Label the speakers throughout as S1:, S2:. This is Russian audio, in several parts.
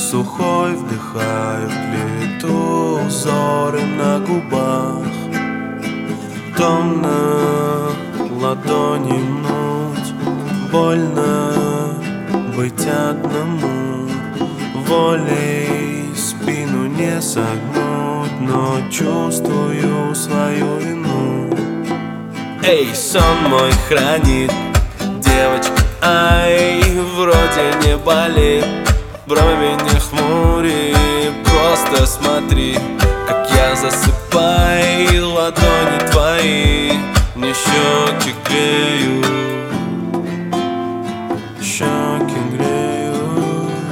S1: сухой вдыхаю плиту, узоры на губах. Томно ладони мнуть, больно быть одному. Волей спину не согнуть, но чувствую свою вину. Эй, сон мой хранит девочка, ай, вроде не болит. Брови не хмури, просто смотри, как я засыпаю. Ладони твои мне щеки греют, щеки греют.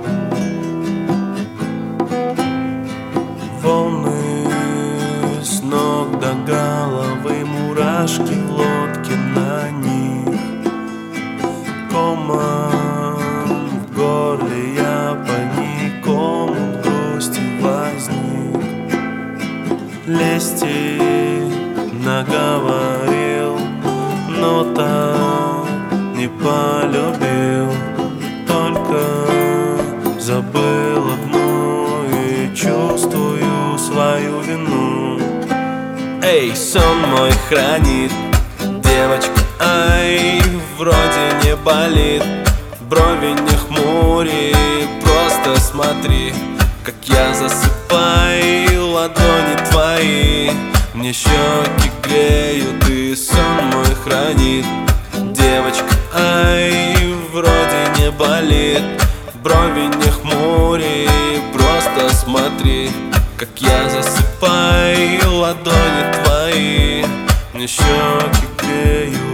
S1: Волны с ног до головы, мурашки в лодке на них. Комом в горле я паник, комом грусти возник. Лести наговорил, но так не полюбил. Только забыл одну и чувствую свою вину. Эй, сон мой хранит девочка, ай, вроде не болит. Брови не хмури, просто смотри, как я засыпаю. Ладони твои мне щеки греют, и сон мой хранит девочка, ай, вроде не болит. Брови не хмури, просто смотри, как я засыпаю. Ладони твои мне щеки греют.